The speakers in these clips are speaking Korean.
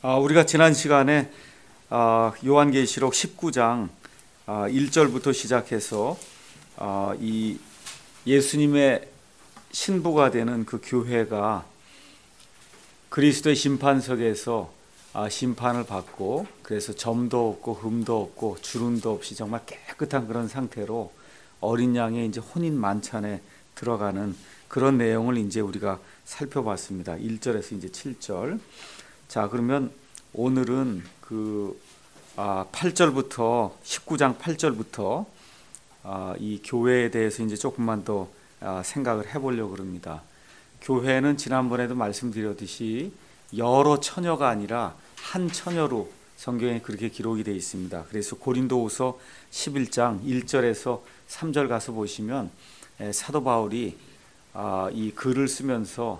우리가 지난 시간에 요한계시록 19장 1절부터 시작해서 이 예수님의 신부가 되는 그 교회가 그리스도의 심판석에서 심판을 받고, 그래서 점도 없고 흠도 없고 주름도 없이 정말 깨끗한 그런 상태로 어린 양의 이제 혼인 만찬에 들어가는 그런 내용을 이제 우리가 살펴봤습니다. 1절에서 이제 7절. 자, 그러면 오늘은 그 8절부터 19장 8절부터 이 교회에 대해서 이제 조금만 더 생각을 해보려고 합니다. 교회는 지난번에도 말씀드렸듯이 여러 처녀가 아니라 한 처녀로 성경에 그렇게 기록이 되어 있습니다. 그래서 고린도후서 11장 1절에서 3절 가서 보시면 사도 바울이 이 글을 쓰면서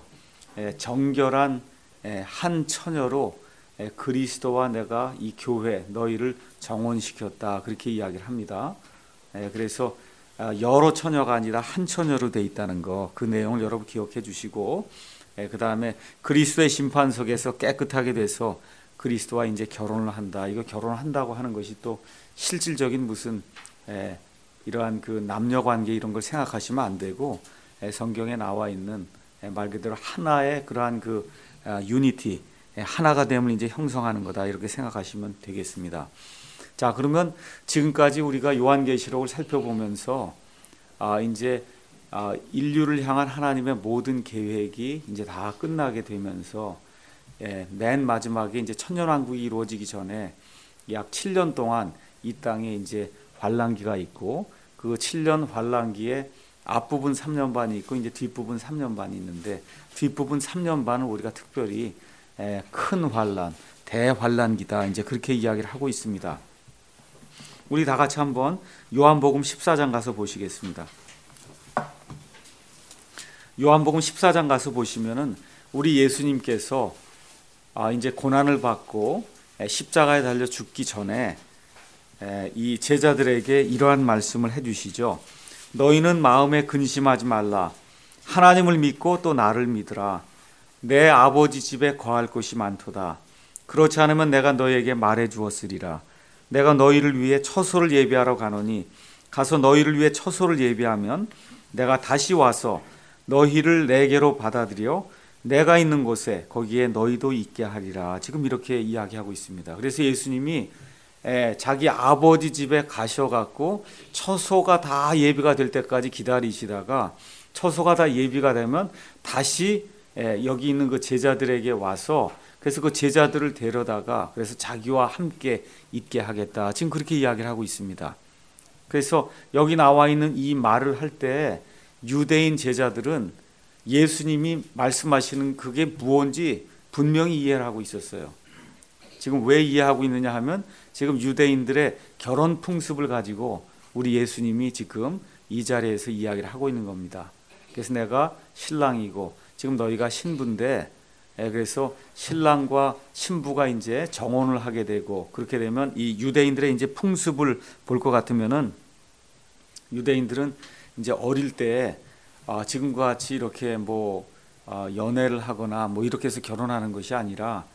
정결한 한 처녀로 그리스도와 내가 이 교회 너희를 정혼시켰다, 그렇게 이야기를 합니다. 그래서 여러 처녀가 아니라 한 처녀로 되어 있다는 거, 그 내용을 여러분 기억해 주시고, 그 다음에 그리스도의 심판석에서 깨끗하게 돼서 그리스도와 이제 결혼을 한다. 이거 결혼을 한다고 하는 것이 또 실질적인 무슨 이러한 그 남녀 관계 이런 걸 생각하시면 안 되고, 성경에 나와 있는 말 그대로 하나의 그러한 그 유니티, 하나가 됨을 이제 형성하는 거다, 이렇게 생각하시면 되겠습니다. 자, 그러면 지금까지 우리가 요한계시록을 살펴보면서 이제 인류를 향한 하나님의 모든 계획이 이제 다 끝나게 되면서 맨 마지막에 이제 천년왕국이 이루어지기 전에 약 7년 동안 이 땅에 이제 환란기가 있고, 그 7년 환란기에 앞부분 3년 반이 있고 이제 뒷부분 3년 반이 있는데, 뒷부분 3년 반은 우리가 특별히 큰 환란, 대환란기다, 이제 그렇게 이야기를 하고 있습니다. 우리 다 같이 한번 요한복음 14장 가서 보시겠습니다. 요한복음 14장 가서 보시면은 우리 예수님께서 이제 고난을 받고 십자가에 달려 죽기 전에 이 제자들에게 이러한 말씀을 해주시죠. 너희는 마음에 근심하지 말라. 하나님을 믿고 또 나를 믿으라. 내 아버지 집에 거할 곳이 많도다. 그렇지 않으면 내가 너희에게 말해 주었으리라. 내가 너희를 위해 처소를 예비하러 가노니 가서 너희를 위해 처소를 예비하면 내가 다시 와서 너희를 내게로 받아들여 내가 있는 곳에 거기에 너희도 있게 하리라. 지금 이렇게 이야기하고 있습니다. 그래서 예수님이 자기 아버지 집에 가셔갖고 처소가 다 예비가 될 때까지 기다리시다가 처소가 다 예비가 되면 다시 여기 있는 그 제자들에게 와서, 그래서 그 제자들을 데려다가 그래서 자기와 함께 있게 하겠다, 지금 그렇게 이야기를 하고 있습니다. 그래서 여기 나와 있는 이 말을 할 때 유대인 제자들은 예수님이 말씀하시는 그게 무언지 분명히 이해를 하고 있었어요. 지금 왜 이해하고 있느냐 하면 지금 유대인들의 결혼 풍습을 가지고 우리 예수님이 지금 이 자리에서 이야기를 하고 있는 겁니다. 그래서 내가 신랑이고 지금 너희가 신부인데, 그래서 신랑과 신부가 이제 정혼을 하게 되고, 그렇게 되면 이 유대인들의 이제 풍습을 볼 것 같으면은 유대인들은 이제 어릴 때 지금과 같이 이렇게 뭐 연애를 하거나 뭐 이렇게 해서 결혼하는 것이 아니라,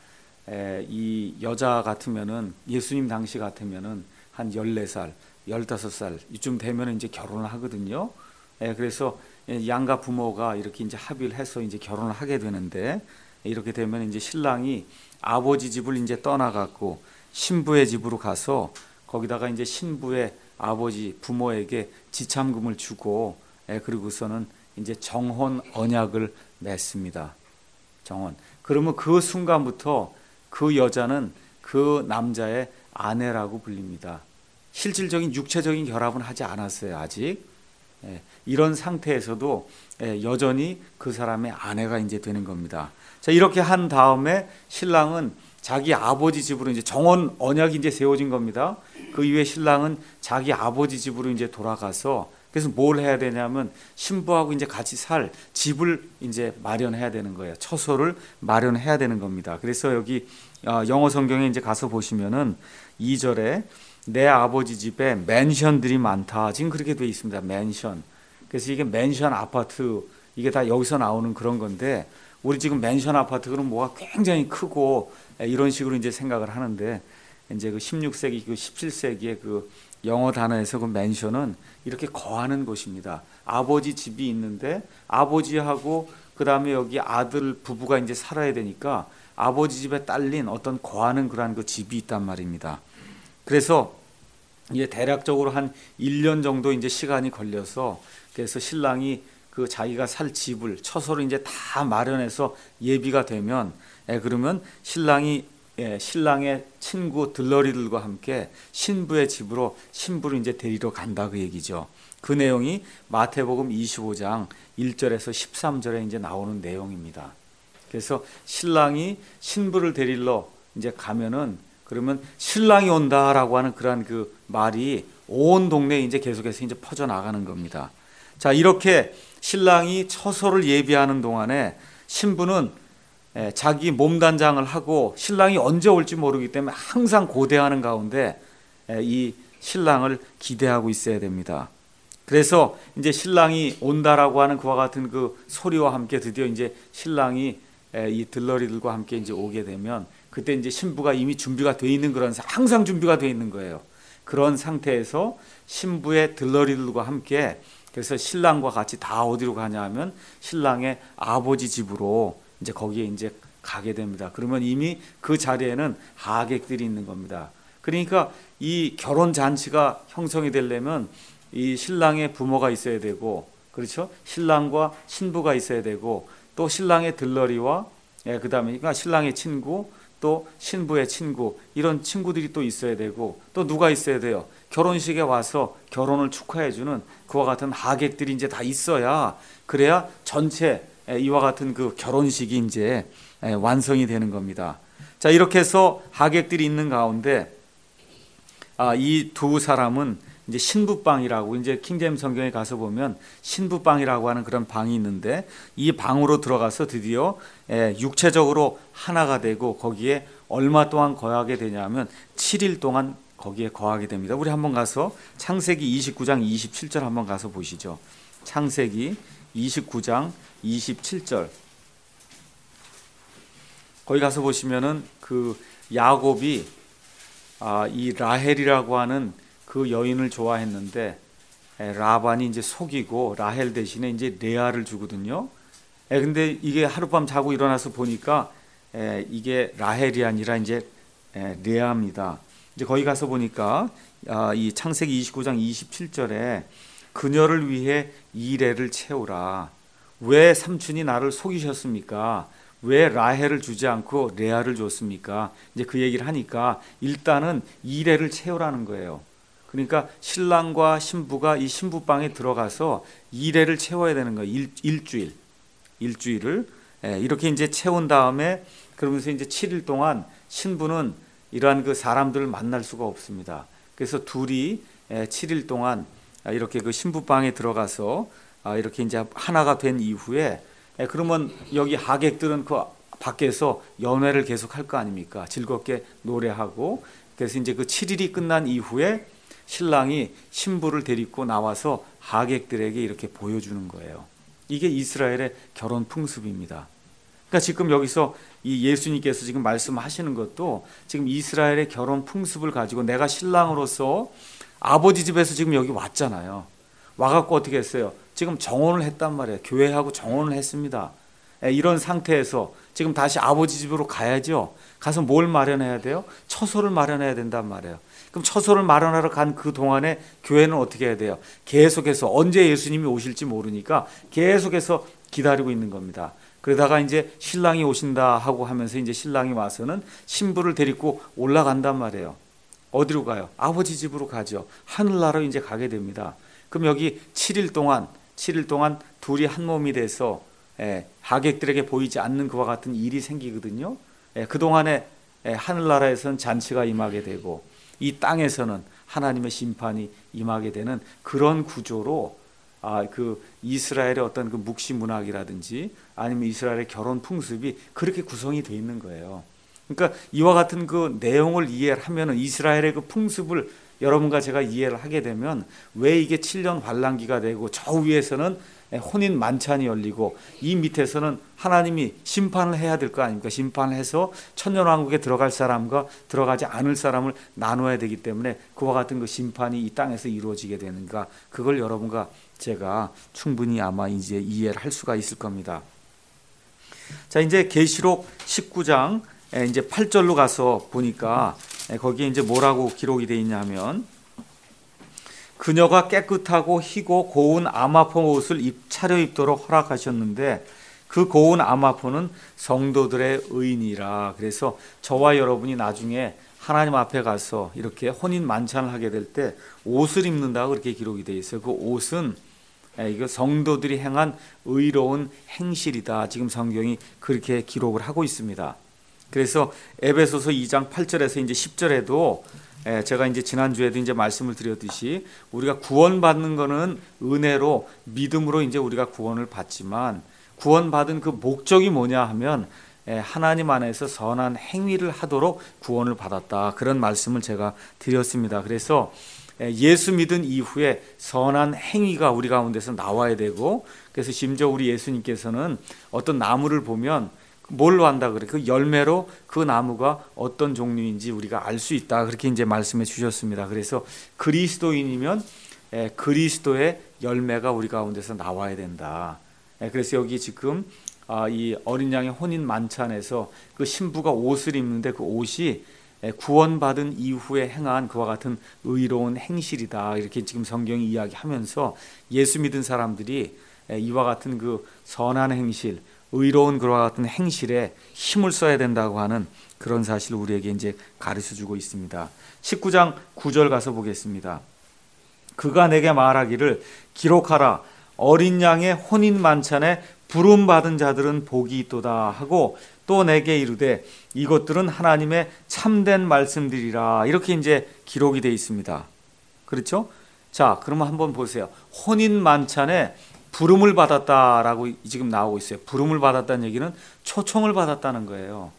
이 여자 같으면은 예수님 당시 같으면은 한 14살, 15살 이쯤 되면은 이제 결혼을 하거든요. 그래서 양가 부모가 이렇게 이제 합의를 해서 이제 결혼을 하게 되는데, 이렇게 되면 이제 신랑이 아버지 집을 이제 떠나갖고 신부의 집으로 가서 거기다가 이제 신부의 아버지 부모에게 지참금을 주고, 그리고서는 이제 정혼 언약을 맺습니다. 정혼. 그러면 그 순간부터 그 여자는 그 남자의 아내라고 불립니다. 실질적인 육체적인 결합은 하지 않았어요, 아직. 이런 상태에서도 여전히 그 사람의 아내가 이제 되는 겁니다. 자, 이렇게 한 다음에 신랑은 자기 아버지 집으로 이제 정혼 언약이 이제 세워진 겁니다. 그 이후에 신랑은 자기 아버지 집으로 이제 돌아가서, 그래서 뭘 해야 되냐면 신부하고 이제 같이 살 집을 이제 마련해야 되는 거예요. 처소를 마련해야 되는 겁니다. 그래서 여기 영어 성경에 이제 가서 보시면은 2절에 내 아버지 집에 맨션들이 많다, 지금 그렇게 되어 있습니다. 맨션. 그래서 이게 맨션 아파트, 이게 다 여기서 나오는 그런 건데, 우리 지금 맨션 아파트 그럼 뭐가 굉장히 크고 이런 식으로 이제 생각을 하는데 이제 그 16세기, 그 17세기의 그 영어 단어에서 그 맨션은 이렇게 거하는 곳입니다. 아버지 집이 있는데 아버지하고 그 다음에 여기 아들 부부가 이제 살아야 되니까 아버지 집에 딸린 어떤 거하는 그러한 그 집이 있단 말입니다. 그래서 이제 대략적으로 한 1년 정도 이제 시간이 걸려서 그래서 신랑이 그 자기가 살 집을 처소를 이제 다 마련해서 예비가 되면 그러면 신랑이 신랑의 친구 들러리들과 함께 신부의 집으로 신부를 이제 데리러 간다 그 얘기죠. 그 내용이 마태복음 25장 1절에서 13절에 이제 나오는 내용입니다. 그래서 신랑이 신부를 데리러 이제 가면은 그러면 신랑이 온다라고 하는 그러한 그 말이 온 동네에 이제 계속해서 이제 퍼져 나가는 겁니다. 자, 이렇게 신랑이 처소를 예비하는 동안에 신부는 자기 몸단장을 하고 신랑이 언제 올지 모르기 때문에 항상 고대하는 가운데 이 신랑을 기대하고 있어야 됩니다. 그래서 이제 신랑이 온다라고 하는 그와 같은 그 소리와 함께 드디어 이제 신랑이 이 들러리들과 함께 이제 오게 되면 그때 이제 신부가 이미 준비가 돼 있는 그런 항상 준비가 돼 있는 거예요. 그런 상태에서 신부의 들러리들과 함께 그래서 신랑과 같이 다 어디로 가냐 하면 신랑의 아버지 집으로 이제 거기에 이제 가게 됩니다. 그러면 이미 그 자리에는 하객들이 있는 겁니다. 그러니까 이 결혼 잔치가 형성이 되려면 이 신랑의 부모가 있어야 되고, 그렇죠? 신랑과 신부가 있어야 되고, 또 신랑의 들러리와 그다음에 그러니까 신랑의 친구, 또 신부의 친구, 이런 친구들이 또 있어야 되고, 또 누가 있어야 돼요? 결혼식에 와서 결혼을 축하해주는 그와 같은 하객들이 이제 다 있어야 그래야 전체 이와 같은 그 결혼식이 이제 완성이 되는 겁니다. 자, 이렇게 해서 하객들이 있는 가운데 이 두 사람은 이제 신부방이라고 이제 킹제임스 성경에 가서 보면 신부방이라고 하는 그런 방이 있는데 이 방으로 들어가서 드디어 육체적으로 하나가 되고 거기에 얼마 동안 거하게 되냐면 7일 동안 거기에 거하게 됩니다. 우리 한번 가서 창세기 29장 27절 한번 가서 보시죠. 창세기 29장 27절. 거기 가서 보시면은 그 야곱이 이 라헬이라고 하는 그 여인을 좋아했는데 라반이 이제 속이고 라헬 대신에 이제 레아를 주거든요. 근데 이게 하룻밤 자고 일어나서 보니까 이게 라헬이 아니라 이제 레아입니다. 이제 거기 가서 보니까 이 창세기 29장 27절에 그녀를 위해 이레를 채우라. 왜 삼촌이 나를 속이셨습니까? 왜 라헬을 주지 않고 레아를 줬습니까? 이제 그 얘기를 하니까 일단은 이레를 채우라는 거예요. 그러니까 신랑과 신부가 이 신부방에 들어가서 이레를 채워야 되는 거예요. 일주일을 이렇게 이제 채운 다음에 그러면서 이제 7일 동안 신부는 이러한 그 사람들을 만날 수가 없습니다. 그래서 둘이 7일 동안 이렇게 그 신부방에 들어가서 이렇게 이제 하나가 된 이후에 그러면 여기 하객들은 그 밖에서 연회를 계속 할 거 아닙니까? 즐겁게 노래하고 그래서 이제 그 7일이 끝난 이후에 신랑이 신부를 데리고 나와서 하객들에게 이렇게 보여주는 거예요. 이게 이스라엘의 결혼 풍습입니다. 그러니까 지금 여기서 이 예수님께서 지금 말씀하시는 것도 지금 이스라엘의 결혼 풍습을 가지고 내가 신랑으로서 아버지 집에서 지금 여기 왔잖아요. 와갖고 어떻게 했어요? 지금 정혼을 했단 말이에요. 교회하고 정혼을 했습니다. 이런 상태에서 지금 다시 아버지 집으로 가야죠. 가서 뭘 마련해야 돼요? 처소를 마련해야 된단 말이에요. 그럼 처소를 마련하러 간 그 동안에 교회는 어떻게 해야 돼요? 계속해서 언제 예수님이 오실지 모르니까 계속해서 기다리고 있는 겁니다. 그러다가 이제 신랑이 오신다 하고 하면서 이제 신랑이 와서는 신부를 데리고 올라간단 말이에요. 어디로 가요? 아버지 집으로 가죠. 하늘나라로 이제 가게 됩니다. 그럼 여기 7일 동안 둘이 한 몸이 돼서 하객들에게 보이지 않는 그와 같은 일이 생기거든요. 그동안에 하늘나라에서는 잔치가 임하게 되고 이 땅에서는 하나님의 심판이 임하게 되는 그런 구조로 그 이스라엘의 어떤 그 묵시 문학이라든지 아니면 이스라엘의 결혼 풍습이 그렇게 구성이 되어 있는 거예요. 그러니까 이와 같은 그 내용을 이해를 하면은 이스라엘의 그 풍습을 여러분과 제가 이해를 하게 되면 왜 이게 7년 환란기가 되고 저 위에서는 혼인 만찬이 열리고 이 밑에서는 하나님이 심판을 해야 될 거 아닙니까? 심판을 해서 천년왕국에 들어갈 사람과 들어가지 않을 사람을 나눠야 되기 때문에 그와 같은 그 심판이 이 땅에서 이루어지게 되는가, 그걸 여러분과 제가 충분히 아마 이제 이해를 할 수가 있을 겁니다. 자, 이제 계시록 19장 이제 8절로 가서 보니까 거기에 이제 뭐라고 기록이 되어 있냐면, 그녀가 깨끗하고 희고 고운 아마포 옷을 차려입도록 허락하셨는데 그 고운 아마포는 성도들의 의인이라. 그래서 저와 여러분이 나중에 하나님 앞에 가서 이렇게 혼인 만찬을 하게 될 때 옷을 입는다고 그렇게 기록이 되어 있어요. 그 옷은 이거 성도들이 행한 의로운 행실이다. 지금 성경이 그렇게 기록을 하고 있습니다. 그래서 에베소서 2장 8절에서 이제 10절에도 제가 이제 지난주에도 이제 말씀을 드렸듯이 우리가 구원받는 거는 은혜로 믿음으로 이제 우리가 구원을 받지만 구원받은 그 목적이 뭐냐 하면 하나님 안에서 선한 행위를 하도록 구원을 받았다. 그런 말씀을 제가 드렸습니다. 그래서 예수 믿은 이후에 선한 행위가 우리 가운데서 나와야 되고, 그래서 심지어 우리 예수님께서는 어떤 나무를 보면 뭘로 한다 그래? 그 열매로 그 나무가 어떤 종류인지 우리가 알 수 있다. 그렇게 이제 말씀해 주셨습니다. 그래서 그리스도인이면 그리스도의 열매가 우리 가운데서 나와야 된다. 그래서 여기 지금 이 어린 양의 혼인 만찬에서 그 신부가 옷을 입는데 그 옷이 구원받은 이후에 행한 그와 같은 의로운 행실이다. 이렇게 지금 성경이 이야기하면서 예수 믿은 사람들이 이와 같은 그 선한 행실, 의로운 그와 같은 행실에 힘을 써야 된다고 하는 그런 사실을 우리에게 이제 가르쳐주고 있습니다. 19장 9절 가서 보겠습니다. 그가 내게 말하기를 기록하라. 어린 양의 혼인 만찬에 부름받은 자들은 복이 있도다 하고 또 내게 이르되 이것들은 하나님의 참된 말씀들이라. 이렇게 이제 기록이 되어 있습니다. 그렇죠? 자, 그러면 한번 보세요. 혼인 만찬에 부름을 받았다라고 지금 나오고 있어요. 부름을 받았다는 얘기는 초청을 받았다는 거예요.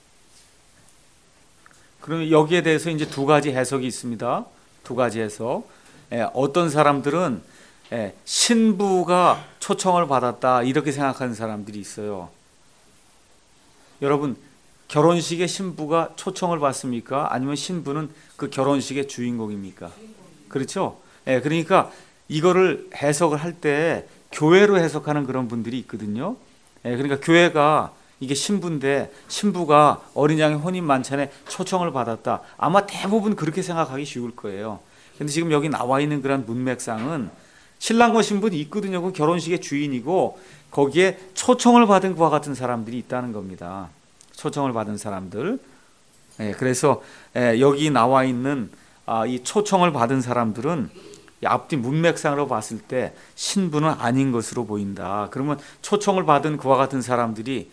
그러면 여기에 대해서 이제 두 가지 해석이 있습니다. 두 가지 해석. 어떤 사람들은 신부가 초청을 받았다 이렇게 생각하는 사람들이 있어요. 여러분, 결혼식에 신부가 초청을 받습니까? 아니면 신부는 그 결혼식의 주인공입니까? 그렇죠? 그러니까 이거를 해석을 할 때 교회로 해석하는 그런 분들이 있거든요. 그러니까 교회가 이게 신부인데 신부가 어린 양의 혼인 만찬에 초청을 받았다. 아마 대부분 그렇게 생각하기 쉬울 거예요. 근데 지금 여기 나와 있는 그런 문맥상은 신랑과 신부는 있거든요. 그 결혼식의 주인이고 거기에 초청을 받은 그와 같은 사람들이 있다는 겁니다. 초청을 받은 사람들. 그래서 여기 나와 있는 이 초청을 받은 사람들은 앞뒤 문맥상으로 봤을 때 신부는 아닌 것으로 보인다. 그러면 초청을 받은 그와 같은 사람들이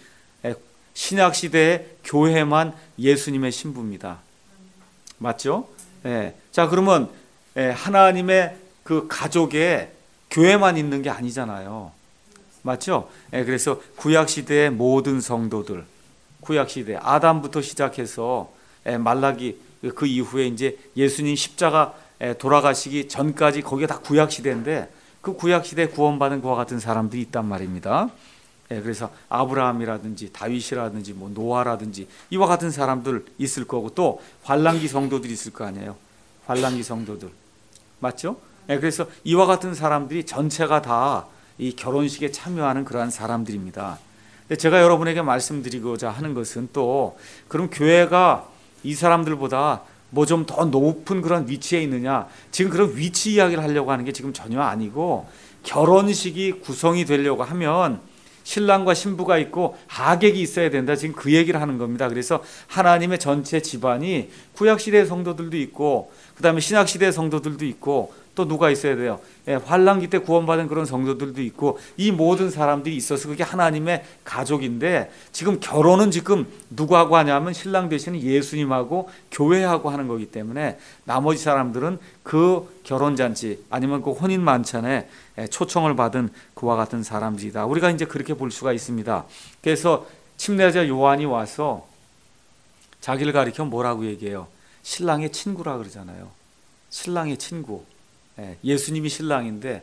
신약시대의 교회만 예수님의 신부입니다. 맞죠? 자, 그러면 하나님의 그 가족에 교회만 있는 게 아니잖아요. 맞죠? 그래서 구약시대의 모든 성도들, 구약시대 아담부터 시작해서 말라기 그 이후에 이제 예수님 십자가 돌아가시기 전까지 거기가 다 구약시대인데 그 구약시대에 구원받은 그와 같은 사람들이 있단 말입니다. 그래서 아브라함이라든지 다윗이라든지 뭐 노아라든지 이와 같은 사람들 있을 거고 또 환란기 성도들이 있을 거 아니에요. 환란기 성도들. 맞죠? 그래서 이와 같은 사람들이 전체가 다 이 결혼식에 참여하는 그러한 사람들입니다. 제가 여러분에게 말씀드리고자 하는 것은 또 그럼 교회가 이 사람들보다 뭐 좀 더 높은 그런 위치에 있느냐, 지금 그런 위치 이야기를 하려고 하는 게 지금 전혀 아니고 결혼식이 구성이 되려고 하면 신랑과 신부가 있고 하객이 있어야 된다. 지금 그 얘기를 하는 겁니다. 그래서 하나님의 전체 집안이 구약시대의 성도들도 있고 그 다음에 신약시대의 성도들도 있고 또 누가 있어야 돼요? 환란기 때 구원받은 그런 성도들도 있고 이 모든 사람들이 있어서 그게 하나님의 가족인데 지금 결혼은 지금 누구하고 하냐면 신랑 되시는 예수님하고 교회하고 하는 거기 때문에 나머지 사람들은 그 결혼잔치 아니면 그 혼인 만찬에 초청을 받은 그와 같은 사람들이다. 우리가 이제 그렇게 볼 수가 있습니다. 그래서 침례자 요한이 와서 자기를 가리켜 뭐라고 얘기해요? 신랑의 친구라 그러잖아요. 신랑의 친구. 예수님이 신랑인데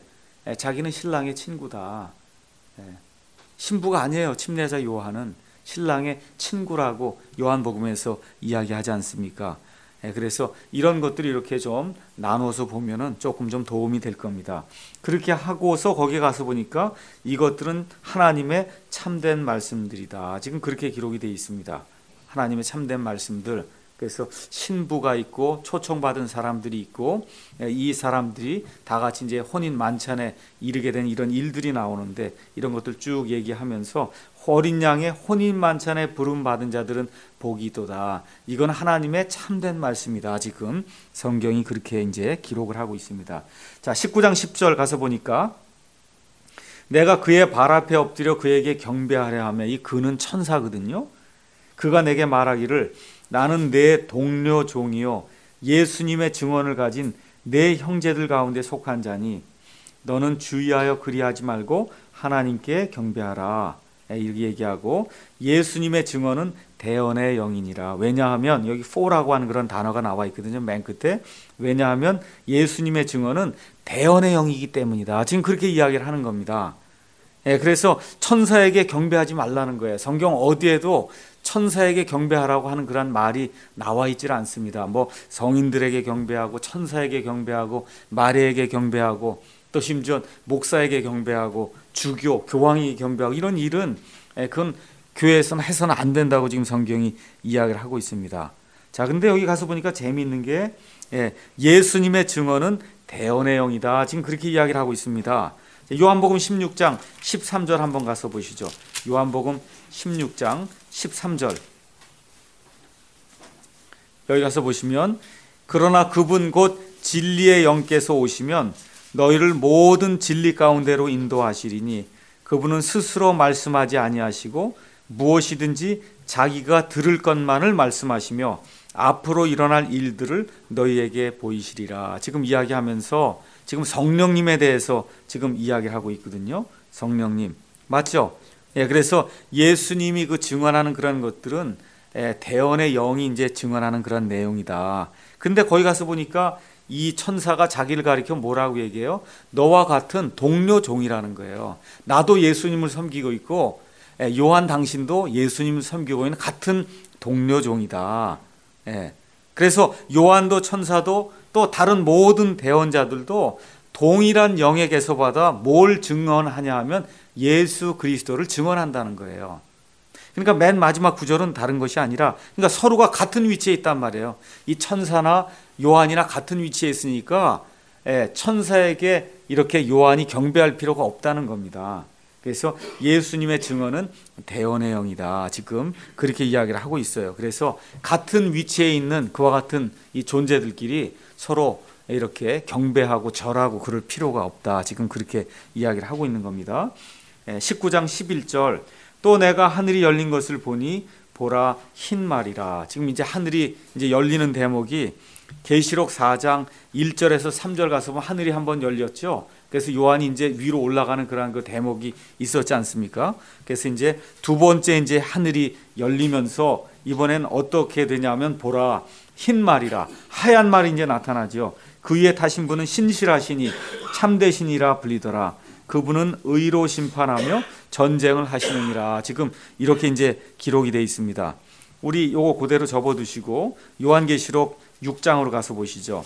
자기는 신랑의 친구다. 신부가 아니에요. 침례자 요한은 신랑의 친구라고 요한복음에서 이야기하지 않습니까? 그래서 이런 것들이 이렇게 좀 나눠서 보면은 조금 좀 도움이 될 겁니다. 그렇게 하고서 거기 가서 보니까 이것들은 하나님의 참된 말씀들이다. 지금 그렇게 기록이 되어 있습니다. 하나님의 참된 말씀들. 그래서 신부가 있고 초청받은 사람들이 있고 이 사람들이 다 같이 이제 혼인 만찬에 이르게 된 이런 일들이 나오는데 이런 것들 쭉 얘기하면서 어린 양의 혼인 만찬에 부름 받은 자들은 복이 있도다. 이건 하나님의 참된 말씀이다. 지금 성경이 그렇게 이제 기록을 하고 있습니다. 자, 19장 10절 가서 보니까 내가 그의 발 앞에 엎드려 그에게 경배하려 하며 이 그는 천사거든요. 그가 내게 말하기를 나는 내 동료 종이요 예수님의 증언을 가진 내 형제들 가운데 속한 자니 너는 주의하여 그리하지 말고 하나님께 경배하라. 이렇게 얘기하고 예수님의 증언은 대언의 영이니라. 왜냐하면 여기 for라고 하는 그런 단어가 나와 있거든요. 맨 끝에. 왜냐하면 예수님의 증언은 대언의 영이기 때문이다. 지금 그렇게 이야기를 하는 겁니다. 그래서 천사에게 경배하지 말라는 거예요. 성경 어디에도 천사에게 경배하라고 하는 그런 말이 나와 있질 않습니다. 뭐 성인들에게 경배하고 천사에게 경배하고 마리에게 경배하고 또 심지어 목사에게 경배하고 주교, 교황에게 경배하고 이런 일은 그건 교회에서는 해서는 안 된다고 지금 성경이 이야기를 하고 있습니다. 자, 근데 여기 가서 보니까 재미있는 게 예수님의 증언은 대언의 영이다. 지금 그렇게 이야기를 하고 있습니다. 요한복음 16장 13절 한번 가서 보시죠. 요한복음 16장 13절. 여기 가서 보시면 그러나 그분 곧 진리의 영께서 오시면 너희를 모든 진리 가운데로 인도하시리니 그분은 스스로 말씀하지 아니하시고 무엇이든지 자기가 들을 것만을 말씀하시며 앞으로 일어날 일들을 너희에게 보이시리라. 지금 이야기하면서 지금 성령님에 대해서 지금 이야기를 하고 있거든요. 성령님. 맞죠? 그래서 예수님이 그 증언하는 그런 것들은 대언의 영이 이제 증언하는 그런 내용이다. 근데 거기 가서 보니까 이 천사가 자기를 가리켜 뭐라고 얘기해요? 너와 같은 동료 종이라는 거예요. 나도 예수님을 섬기고 있고 요한 당신도 예수님을 섬기고 있는 같은 동료 종이다. 그래서 요한도 천사도 또 다른 모든 대언자들도 동일한 영에게서 받아 뭘 증언하냐 하면 예수 그리스도를 증언한다는 거예요. 그러니까 맨 마지막 구절은 다른 것이 아니라 그러니까 서로가 같은 위치에 있단 말이에요. 이 천사나 요한이나 같은 위치에 있으니까 천사에게 이렇게 요한이 경배할 필요가 없다는 겁니다. 그래서 예수님의 증언은 대언의 영이다. 지금 그렇게 이야기를 하고 있어요. 그래서 같은 위치에 있는 그와 같은 이 존재들끼리 서로 이렇게 경배하고 절하고 그럴 필요가 없다. 지금 그렇게 이야기를 하고 있는 겁니다. 19장 11절 또 내가 하늘이 열린 것을 보니 보라 흰 말이라. 지금 이제 하늘이 이제 열리는 대목이 계시록 4장 1절에서 3절 가서 보면 하늘이 한번 열렸죠. 그래서 요한이 이제 위로 올라가는 그런 그 대목이 있었지 않습니까? 그래서 이제 두 번째 이제 하늘이 열리면서 이번엔 어떻게 되냐면 보라 흰 말이라. 하얀 말이 이제 나타나죠. 그 위에 타신 분은 신실하시니 참되시니라 불리더라. 그분은 의로 심판하며 전쟁을 하시느니라. 지금 이렇게 이제 기록이 되어 있습니다. 우리 요거 그대로 접어두시고 요한계시록 6장으로 가서 보시죠.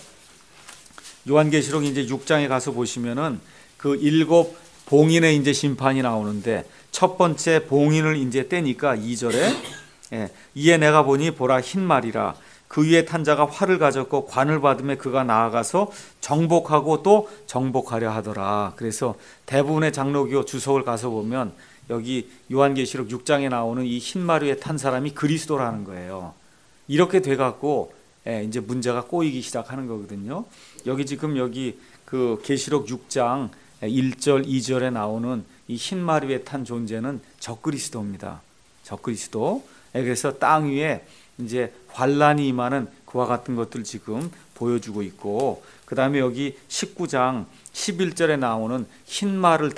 요한계시록 이제 6장에 가서 보시면은 그 7 봉인의 이제 심판이 나오는데 첫 번째 봉인을 이제 떼니까 2절에 이에 내가 보니 보라 흰 말이라. 그 위에 탄 자가 활을 가졌고 관을 받으며 그가 나아가서 정복하고 또 정복하려 하더라. 그래서 대부분의 장로교 주석을 가서 보면 여기 요한계시록 6장에 나오는 이 흰 말 위에 탄 사람이 그리스도라는 거예요. 이렇게 돼갖고 이제 문제가 꼬이기 시작하는 거거든요. 여기 지금 여기 그 계시록 6장 1절 2절에 나오는 이 흰 말 위에 탄 존재는 적그리스도입니다. 적그리스도. 그래서 땅 위에 이제 환란이 임하는 그와 같은 것들 지금 보여주고 있고, 그 다음에 여기 19장 11절에 나오는 흰 말을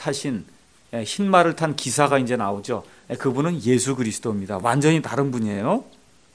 탄 기사가 이제 나오죠. 그분은 예수 그리스도입니다. 완전히 다른 분이에요.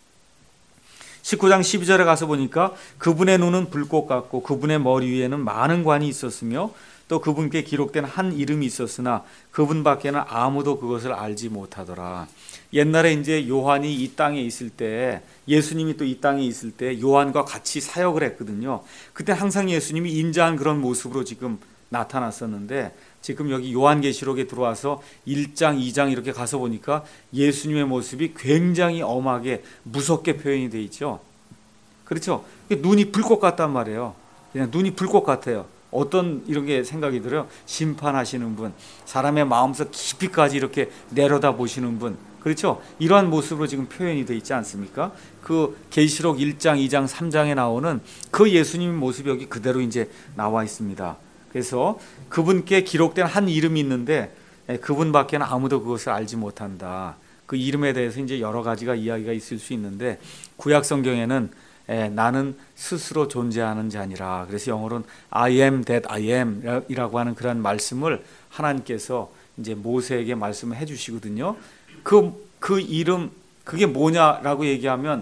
19장 12절에 가서 보니까 그분의 눈은 불꽃 같고 그분의 머리 위에는 많은 관이 있었으며 또 그분께 기록된 한 이름이 있었으나 그분밖에는 아무도 그것을 알지 못하더라. 옛날에 이제 요한이 이 땅에 있을 때, 예수님이 또 이 땅에 있을 때 요한과 같이 사역을 했거든요. 그때 항상 예수님이 인자한 그런 모습으로 지금 나타났었는데, 지금 여기 요한계시록에 들어와서 1장, 2장 이렇게 가서 보니까 예수님의 모습이 굉장히 엄하게 무섭게 표현이 되어 있죠. 그렇죠? 눈이 불꽃 같단 말이에요. 그냥 눈이 불꽃 같아요. 어떤 이런 게 생각이 들어요? 심판하시는 분, 사람의 마음속 깊이까지 이렇게 내려다 보시는 분, 그렇죠? 이러한 모습으로 지금 표현이 되어 있지 않습니까? 그 계시록 1장, 2장, 3장에 나오는 그 예수님의 모습이 여기 그대로 이제 나와 있습니다. 그래서 그분께 기록된 한 이름이 있는데 그분밖에는 아무도 그것을 알지 못한다. 그 이름에 대해서 이제 여러 가지가 이야기가 있을 수 있는데, 구약 성경에는 나는 스스로 존재하는 자니라. 그래서 영어로는 I am that I am 이라고 하는 그런 말씀을 하나님께서 이제 모세에게 말씀을 해 주시거든요. 그 이름, 그게 뭐냐라고 얘기하면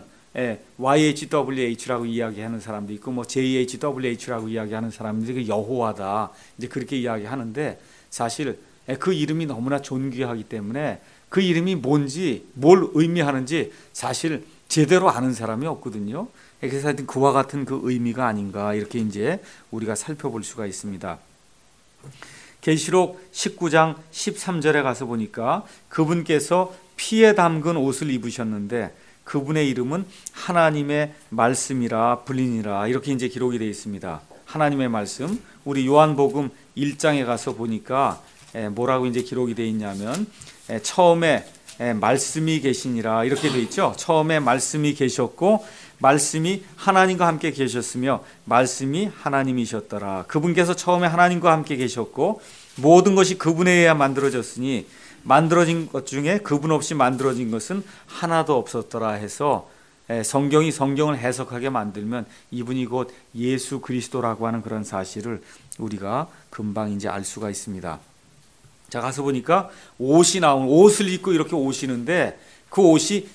YHWH라고 이야기하는 사람도 있고, 뭐 JHWH라고 이야기하는 사람들이 여호와다, 이제 그렇게 이야기하는데, 사실 그 이름이 너무나 존귀하기 때문에 그 이름이 뭔지, 뭘 의미하는지 사실 제대로 아는 사람이 없거든요. 그래서 하여튼 그와 같은 그 의미가 아닌가, 이렇게 이제 우리가 살펴볼 수가 있습니다. 계시록 19장 13절에 가서 보니까 그분께서 피에 담근 옷을 입으셨는데 그분의 이름은 하나님의 말씀이라 불리니라, 이렇게 이제 기록이 되어 있습니다. 하나님의 말씀, 우리 요한복음 1장에 가서 보니까 뭐라고 이제 기록이 되어 있냐면, 처음에 말씀이 계시니라, 이렇게 되어 있죠. 처음에 말씀이 계셨고 말씀이 하나님과 함께 계셨으며 말씀이 하나님이셨더라. 그분께서 처음에 하나님과 함께 계셨고 모든 것이 그분에 의해 만들어졌으니 만들어진 것 중에 그분 없이 만들어진 것은 하나도 없었더라 해서, 성경이 성경을 해석하게 만들면 이분이 곧 예수 그리스도라고 하는 그런 사실을 우리가 금방 이제 알 수가 있습니다. 자, 가서 보니까 옷을 입고 이렇게 오시는데 그 옷이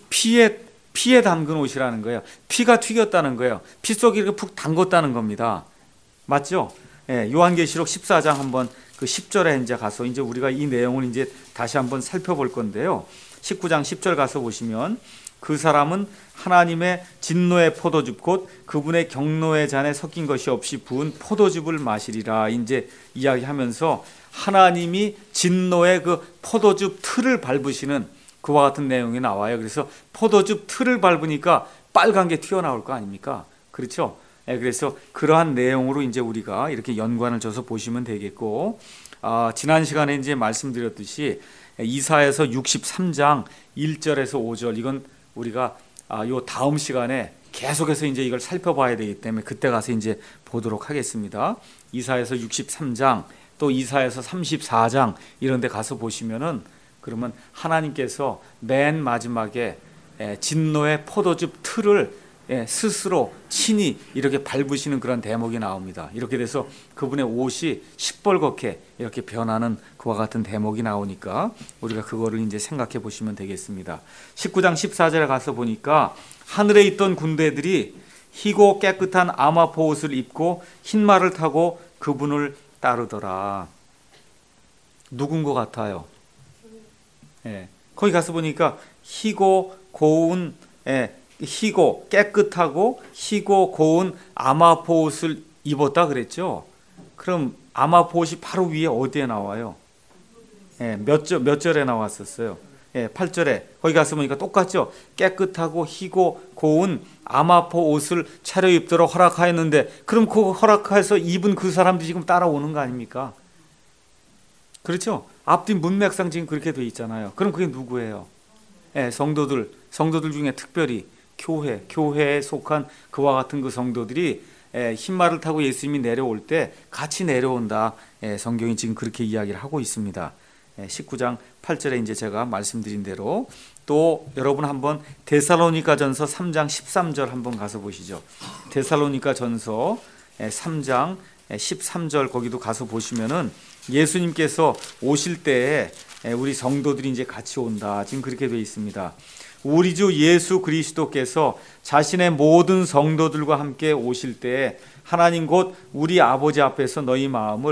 피에 담근 옷이라는 거예요. 피가 튀겼다는 거예요. 피 속에 이렇게 푹 담궜다는 겁니다. 맞죠? 요한계시록 14장 한번 그 10절에 이제 가서 이제 우리가 이 내용을 이제 다시 한번 살펴볼 건데요. 19장 10절 가서 보시면, 그 사람은 하나님의 진노의 포도즙 곧 그분의 경노의 잔에 섞인 것이 없이 부은 포도즙을 마시리라, 이제 이야기하면서 하나님이 진노의 그 포도즙 틀을 밟으시는 그와 같은 내용이 나와요. 그래서 포도즙 틀을 밟으니까 빨간 게 튀어나올 거 아닙니까? 그렇죠? 그래서 그러한 내용으로 이제 우리가 이렇게 연관을 져서 보시면 되겠고, 지난 시간에 이제 말씀드렸듯이 이사야서 63장 1절에서 5절, 이건 우리가 요 다음 시간에 계속해서 이제 이걸 살펴봐야 되기 때문에 그때 가서 이제 보도록 하겠습니다. 이사야서 63장 또 이사야서 34장 이런 데 가서 보시면은, 그러면 하나님께서 맨 마지막에 진노의 포도즙 틀을 스스로 친히 이렇게 밟으시는 그런 대목이 나옵니다. 이렇게 돼서 그분의 옷이 시뻘겋게 이렇게 변하는 그와 같은 대목이 나오니까 우리가 그거를 이제 생각해 보시면 되겠습니다. 19장 14절에 가서 보니까 하늘에 있던 군대들이 희고 깨끗한 아마포 옷을 입고 흰 말을 타고 그분을 따르더라. 누군 것 같아요? 거기 가서 보니까 희고 고운, 희고 깨끗하고 희고 고운 아마포 옷을 입었다 그랬죠. 그럼 아마포 옷이 바로 위에 어디에 나와요? 몇 절에 나왔었어요? 8절에. 거기 가서 보니까 똑같죠. 깨끗하고 희고 고운 아마포 옷을 차려입도록 허락하였는데, 그럼 그 허락해서 입은 그 사람들이 지금 따라오는 거 아닙니까? 그렇죠? 앞뒤 문맥상 지금 그렇게 돼 있잖아요. 그럼 그게 누구예요? 성도들 중에 특별히 교회에 속한 그와 같은 그 성도들이 흰말을 타고 예수님이 내려올 때 같이 내려온다. 성경이 지금 그렇게 이야기를 하고 있습니다. 19장 8절에 이제 제가 말씀드린 대로, 또 여러분 한번 데살로니가전서 3장 13절 한번 가서 보시죠. 데살로니가전서 3장 13절 거기도 가서 보시면은 예수님께서 오실 때에 우리 성도들이 이제 같이 온다. 지금 그렇게 되어 있습니다. 우리 주 예수 그리스도께서 자신의 모든 성도들과 함께 오실 때에 하나님 곧 우리 아버지 앞에서 너희 마음을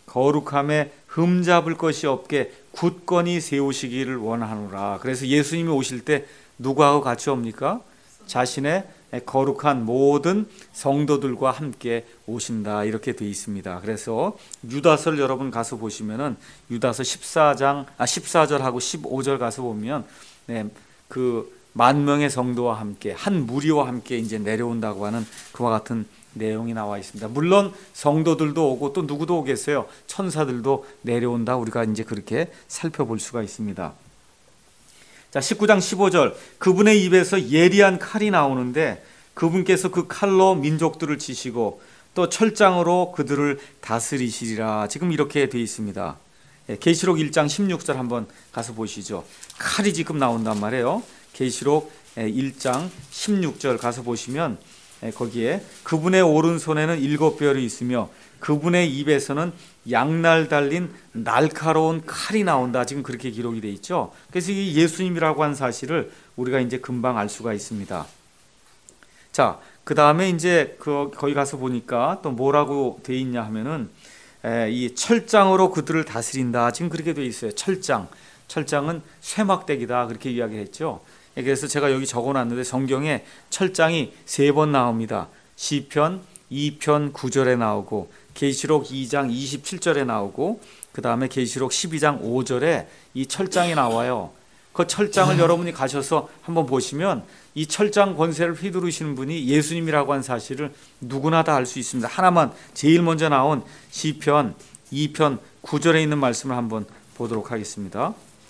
거룩함에 흠잡을 것이 없게 굳건히 세우시기를 원하노라. 그래서 예수님이 오실 때 누구하고 같이 옵니까? 자신의 거룩한 모든 성도들과 함께 오신다, 이렇게 되어 있습니다. 그래서 유다서를 여러분 가서 보시면은 유다서 14절하고 15절 가서 보면 그 10,000명의 성도와 함께 한 무리와 함께 이제 내려온다고 하는 그와 같은 내용이 나와 있습니다. 물론 성도들도 오고 또 누구도 오겠어요. 천사들도 내려온다. 우리가 이제 그렇게 살펴볼 수가 있습니다. 자, 19장 15절, 그분의 입에서 예리한 칼이 나오는데 그분께서 그 칼로 민족들을 치시고 또 철장으로 그들을 다스리시리라. 지금 이렇게 되어 있습니다. 계시록 1장 16절 한번 가서 보시죠. 칼이 지금 나온단 말이에요. 계시록 1장 16절 가서 보시면 거기에 그분의 오른손에는 7뼈이 있으며 그분의 입에서는 양날 달린 날카로운 칼이 나온다. 지금 그렇게 기록이 되어 있죠. 그래서 이 예수님이라고 하는 사실을 우리가 이제 금방 알 수가 있습니다. 자, 그 다음에 이제 거기 가서 보니까 또 뭐라고 되어 있냐 하면은 이 철장으로 그들을 다스린다. 지금 그렇게 되어 있어요. 철장은 쇠막대기다, 그렇게 이야기했죠. 그래서 제가 여기 적어놨는데 성경에 철장이 3번 나옵니다. 시편 2편 9절에 나오고 계시록 2장 27절에 나오고 그 다음에 계시록 12장 5절에 이 철장이 나와요. 그 철장을 여러분이 가셔서 한번 보시면 이 철장 권세를 휘두르시는 분이 예수님이라고 하는 사실을 누구나 다 알 수 있습니다. 하나만 제일 먼저 나온 시편 2편 9절에 있는 말씀을 한번 보도록 하겠습니다.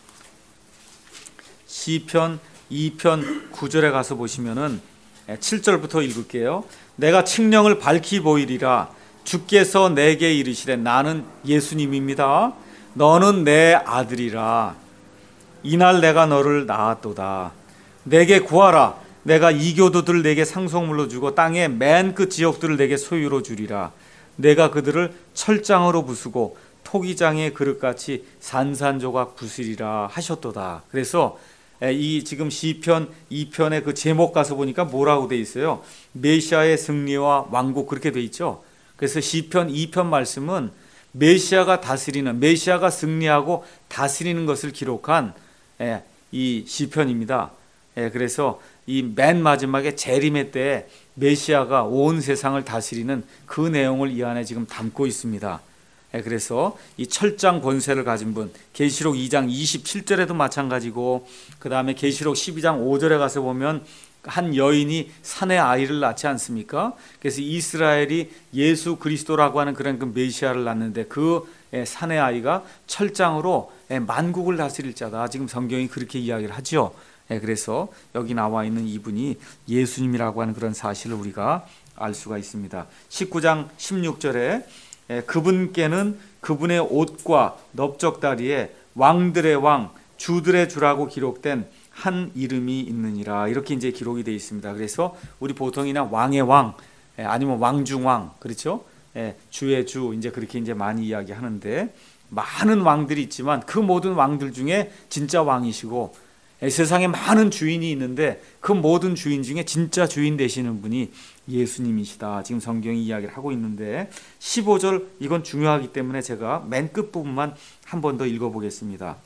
시편 2편 9절에 가서 보시면은 7절부터 읽을게요. 내가 칙령을 밝히 보이리라. 주께서 내게 이르시되, 나는 예수님입니다. 너는 내 아들이라. 이날 내가 너를 낳았도다. 내게 구하라. 내가 이교도들을 내게 상속물로 주고 땅의 맨 끝 지역들을 내게 소유로 주리라. 내가 그들을 철장으로 부수고 토기장의 그릇같이 산산조각 부수리라 하셨도다. 그래서 이 지금 시편 2편의 그 제목 가서 보니까 뭐라고 돼 있어요? 메시아의 승리와 왕국, 그렇게 돼 있죠. 그래서 시편 2편 말씀은 메시아가 다스리는, 메시아가 승리하고 다스리는 것을 기록한 이 시편입니다. 그래서 이 맨 마지막에 재림의 때 메시아가 온 세상을 다스리는 그 내용을 이 안에 지금 담고 있습니다. 그래서 이 철장 권세를 가진 분, 계시록 2장 27절에도 마찬가지고, 그 다음에 계시록 12장 5절에 가서 보면 한 여인이 산의 아이를 낳지 않습니까? 그래서 이스라엘이 예수 그리스도라고 하는 그런 그 메시아를 낳는데 그 산의 아이가 철장으로 만국을 다스릴 자다. 지금 성경이 그렇게 이야기를 하죠. 그래서 여기 나와 있는 이분이 예수님이라고 하는 그런 사실을 우리가 알 수가 있습니다. 19장 16절에 그분께는 그분의 옷과 넓적다리에 왕들의 왕, 주들의 주라고 기록된 한 이름이 있느니라. 이렇게 이제 기록이 되어 있습니다. 그래서 우리 보통이나 왕의 왕, 아니면 왕중왕, 그렇죠? 주의 주, 이제 그렇게 이제 많이 이야기하는데, 많은 왕들이 있지만 그 모든 왕들 중에 진짜 왕이시고, 세상에 많은 주인이 있는데 그 모든 주인 중에 진짜 주인 되시는 분이 예수님이시다. 지금 성경이 이야기를 하고 있는데 15절, 이건 중요하기 때문에 제가 맨 끝부분만 한 번 더 읽어보겠습니다.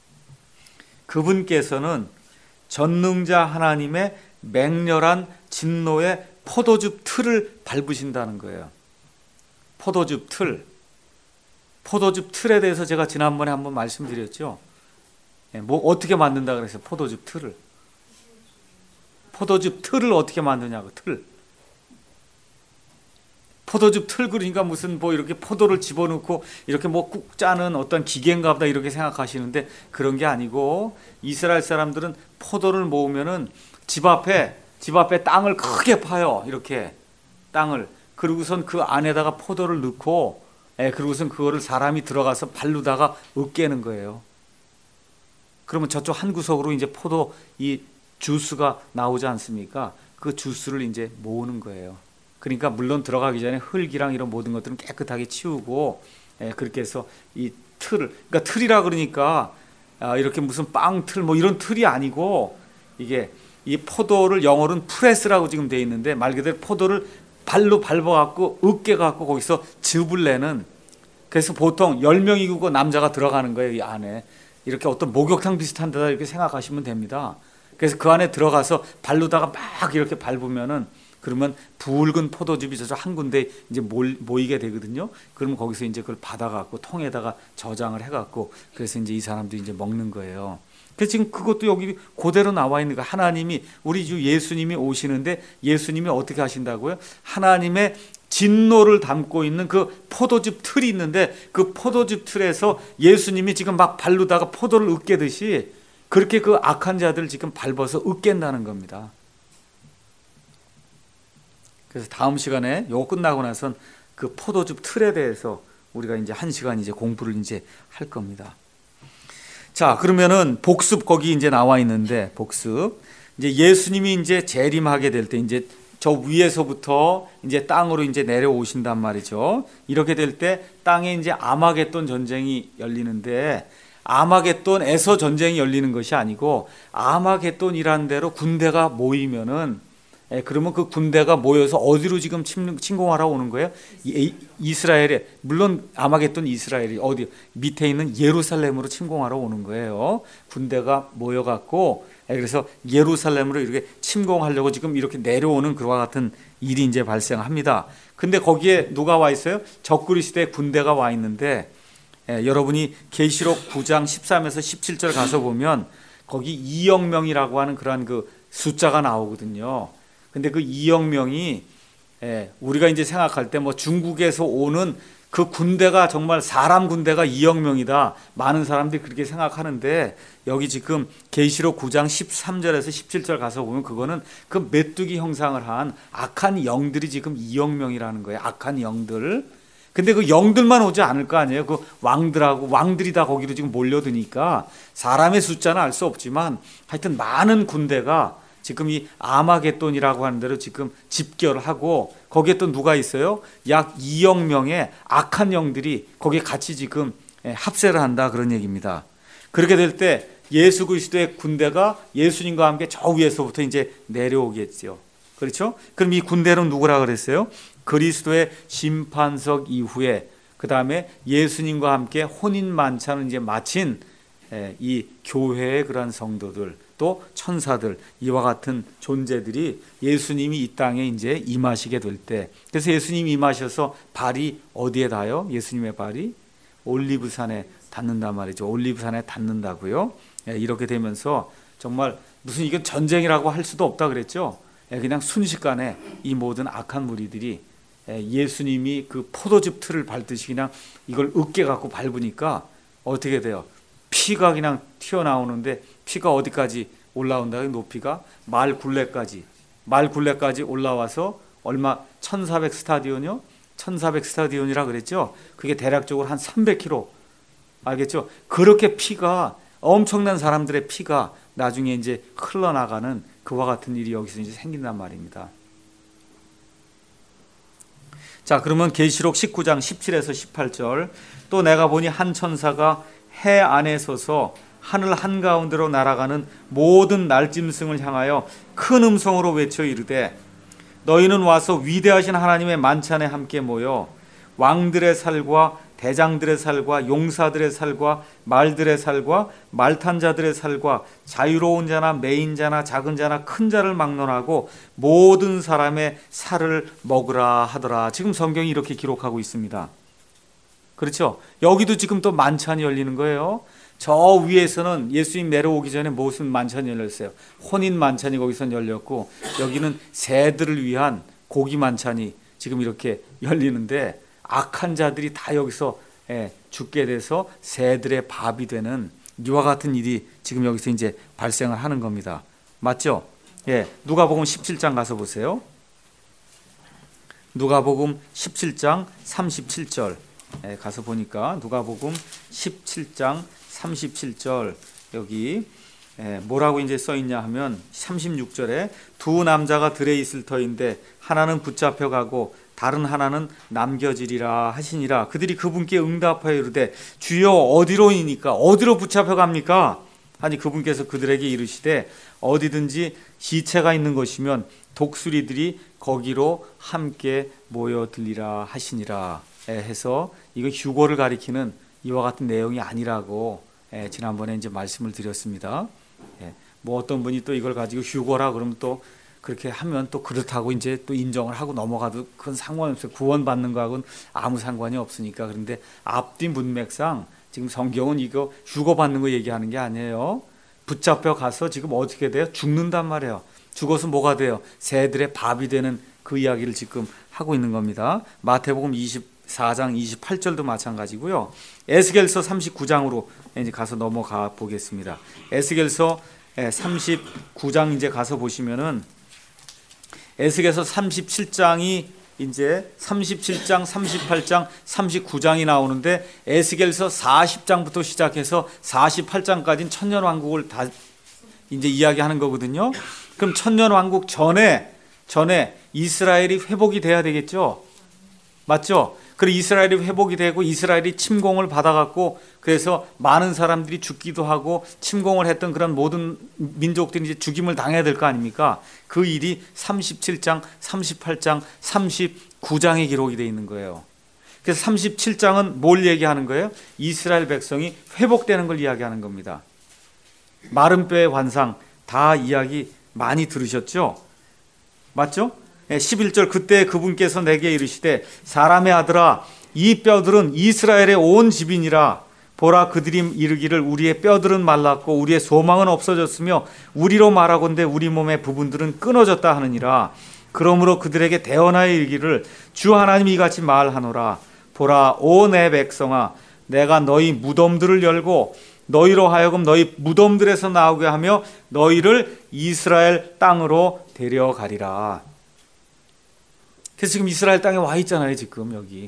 그분께서는 전능자 하나님의 맹렬한 진노의 포도즙 틀을 밟으신다는 거예요. 포도즙 틀에 대해서 제가 지난번에 한번 말씀드렸죠. 뭐 어떻게 만든다 그래서 포도즙 틀을 어떻게 만드냐고. 포도즙 틀, 그러니까 무슨 뭐 이렇게 포도를 집어넣고 이렇게 뭐 꾹 짜는 어떤 기계인가 보다 이렇게 생각하시는데 그런 게 아니고, 이스라엘 사람들은 포도를 모으면은 집 앞에 땅을 크게 파요. 이렇게 땅을. 그리고선 그 안에다가 포도를 넣고, 그리고선 그거를 사람이 들어가서 발르다가 으깨는 거예요. 그러면 저쪽 한 구석으로 이제 포도 이 주스가 나오지 않습니까? 그 주스를 이제 모으는 거예요. 그러니까 물론 들어가기 전에 흙이랑 이런 모든 것들은 깨끗하게 치우고, 그렇게 해서 이 그러니까 틀이라 그러니까 이렇게 무슨 빵 틀 뭐 이런 틀이 아니고, 이게 이 포도를 영어로는 프레스라고 지금 돼 있는데 말 그대로 포도를 발로 밟아갖고 으깨갖고 거기서 즙을 내는 그래서 보통 10명이고 남자가 들어가는 거예요. 이 안에. 이렇게 어떤 목욕탕 비슷한 데다 이렇게 생각하시면 됩니다. 그래서 그 안에 들어가서 발로다가 막 이렇게 밟으면은 그러면 붉은 포도즙이 저저 한 군데 이제 모이게 되거든요. 그러면 거기서 이제 그걸 받아갖고 통에다가 저장을 해갖고 그래서 이제 이 사람들이 이제 먹는 거예요. 그래서 지금 그것도 여기 그대로 나와 있는 거예요. 하나님이 우리 주 예수님이 오시는데 예수님이 어떻게 하신다고요? 하나님의 진노를 담고 있는 그 포도즙 틀이 있는데 그 포도즙 틀에서 예수님이 지금 막 발로다가 포도를 으깨듯이 그렇게 그 악한 자들을 지금 밟아서 으깬다는 겁니다. 그래서 다음 시간에 요거 끝나고 나선 그 포도즙 틀에 대해서 우리가 이제 1시간 이제 공부를 이제 할 겁니다. 자, 그러면은 복습 거기 이제 나와 있는데 복습. 이제 예수님이 이제 재림하게 될 때 이제 저 위에서부터 이제 땅으로 이제 내려오신단 말이죠. 이렇게 될 때 땅에 이제 아마겟돈 전쟁이 열리는데 아마겟돈에서 전쟁이 열리는 것이 아니고 아마겟돈이라는 대로 군대가 모이면은 그러면 그 군대가 모여서 어디로 지금 침공하러 오는 거예요? 이스라엘에, 물론 아마겟돈 이스라엘이 어디 밑에 있는 예루살렘으로 침공하러 오는 거예요. 군대가 모여갖고 그래서 예루살렘으로 이렇게 침공하려고 지금 이렇게 내려오는 그와 같은 일이 이제 발생합니다. 근데 거기에 누가 와 있어요? 적그리스도의 군대가 와 있는데 여러분이 계시록 9장 13에서 17절 가서 보면 거기 2억 명이라고 하는 그러한 그 숫자가 나오거든요. 근데 그 2억 명이 우리가 이제 생각할 때 뭐 중국에서 오는 그 군대가 정말 사람 군대가 2억 명이다. 많은 사람들이 그렇게 생각하는데 여기 지금 계시록 9장 13절에서 17절 가서 보면 그거는 그 메뚜기 형상을 한 악한 영들이 지금 2억 명이라는 거예요. 악한 영들. 근데 그 영들만 오지 않을 거 아니에요. 그 왕들이 다 거기로 지금 몰려드니까 사람의 숫자는 알 수 없지만 하여튼 많은 군대가 지금 이 아마겟돈이라고 하는 대로 지금 집결하고 거기에 또 누가 있어요? 약 2억 명의 악한 영들이 거기에 같이 지금 합세를 한다 그런 얘기입니다. 그렇게 될 때 예수 그리스도의 군대가 예수님과 함께 저 위에서부터 이제 내려오겠죠. 그렇죠? 그럼 이 군대는 누구라 그랬어요? 그리스도의 심판석 이후에 그 다음에 예수님과 함께 혼인 만찬을 이제 마친 이 교회의 그러한 성도들 또 천사들 이와 같은 존재들이 예수님이 이 땅에 이제 임하시게 될 때 그래서 예수님이 임하셔서 발이 어디에 닿아요? 예수님의 발이 올리브산에 닿는단 말이죠. 올리브산에 닿는다고요. 이렇게 되면서 정말 무슨 이건 전쟁이라고 할 수도 없다 그랬죠. 그냥 순식간에 이 모든 악한 무리들이 예수님이 그 포도즙 틀을 밟듯이 그냥 이걸 으깨 갖고 밟으니까 어떻게 돼요? 피가 그냥 튀어나오는데 피가 어디까지 올라온다? 높이가 말굴레까지 올라와서 얼마 1400 스타디온이요? 1400 스타디온이라 그랬죠? 그게 대략적으로 한 300km 알겠죠? 그렇게 피가 엄청난 사람들의 피가 나중에 이제 흘러나가는 그와 같은 일이 여기서 이제 생긴단 말입니다. 자, 그러면 계시록 19장 17에서 18절 또 내가 보니 한 천사가 해 안에 서서 하늘 한가운데로 날아가는 모든 날짐승을 향하여 큰 음성으로 외쳐 이르되 너희는 와서 위대하신 하나님의 만찬에 함께 모여 왕들의 살과 대장들의 살과 용사들의 살과 말들의 살과 말탄 자들의 살과 자유로운 자나 매인 자나 작은 자나 큰 자를 막론하고 모든 사람의 살을 먹으라 하더라. 지금 성경이 이렇게 기록하고 있습니다. 그렇죠? 여기도 지금 또 만찬이 열리는 거예요. 저 위에서는 예수님 내려오기 전에 무슨 만찬이 열렸어요? 혼인 만찬이 거기서 열렸고 여기는 새들을 위한 고기 만찬이 지금 이렇게 열리는데 악한 자들이 다 여기서 죽게 돼서 새들의 밥이 되는 이와 같은 일이 지금 여기서 이제 발생을 하는 겁니다. 맞죠? 누가복음 17장 가서 보세요. 누가복음 17장 37절 가서 보니까 누가복음 17장 37절 여기 뭐라고 이제 써 있냐 하면 36절에 두 남자가 들에 있을 터인데 하나는 붙잡혀 가고 다른 하나는 남겨지리라 하시니라. 그들이 그분께 응답하여 이르되 주여 어디로이니까 어디로 붙잡혀 갑니까? 아니 그분께서 그들에게 이르시되 어디든지 시체가 있는 것이면 독수리들이 거기로 함께 모여들리라 하시니라. 해서 이거 휴거를 가리키는 이와 같은 내용이 아니라고 지난번에 이제 말씀을 드렸습니다. 뭐 어떤 분이 또 이걸 가지고 휴거라 그러면 또 그렇게 하면 또 그렇다고 이제 또 인정을 하고 넘어가도 그건 상관없어요. 구원받는 거하고는 아무 상관이 없으니까. 그런데 앞뒤 문맥상 지금 성경은 이거 휴거받는 거 얘기하는 게 아니에요. 붙잡혀 가서 지금 어떻게 돼요? 죽는단 말이에요. 죽어서 뭐가 돼요? 새들의 밥이 되는 그 이야기를 지금 하고 있는 겁니다. 마태복음 24장 28절도 마찬가지고요. 에스겔서 39장으로 이제 가서 넘어가 보겠습니다. 에스겔서 39장 이제 가서 보시면은 에스겔서 37장이 이제 37장, 38장, 39장이 나오는데 에스겔서 40장부터 시작해서 48장까지는 천년왕국을 다 이제 이야기하는 거거든요. 그럼 천년왕국 전에 이스라엘이 회복이 돼야 되겠죠. 맞죠? 그리고 이스라엘이 회복이 되고 이스라엘이 침공을 받아갖고 그래서 많은 사람들이 죽기도 하고 침공을 했던 그런 모든 민족들이 이제 죽임을 당해야 될 거 아닙니까? 그 일이 37장, 38장, 39장에 기록이 되어 있는 거예요. 그래서 37장은 뭘 얘기하는 거예요? 이스라엘 백성이 회복되는 걸 이야기하는 겁니다. 마른 뼈의 환상 다 이야기 많이 들으셨죠? 맞죠? 11절 그때 그분께서 내게 이르시되 사람의 아들아 이 뼈들은 이스라엘의 온 집이니라. 보라 그들이 이르기를 우리의 뼈들은 말랐고 우리의 소망은 없어졌으며 우리로 말하건대 우리 몸의 부분들은 끊어졌다 하느니라. 그러므로 그들에게 대언하여 이르기를 주 하나님이 이같이 말하노라. 보라 오 내 백성아 내가 너희 무덤들을 열고 너희로 하여금 너희 무덤들에서 나오게 하며 너희를 이스라엘 땅으로 데려가리라. 그래서 지금 이스라엘 땅에 와 있잖아요. 지금 여기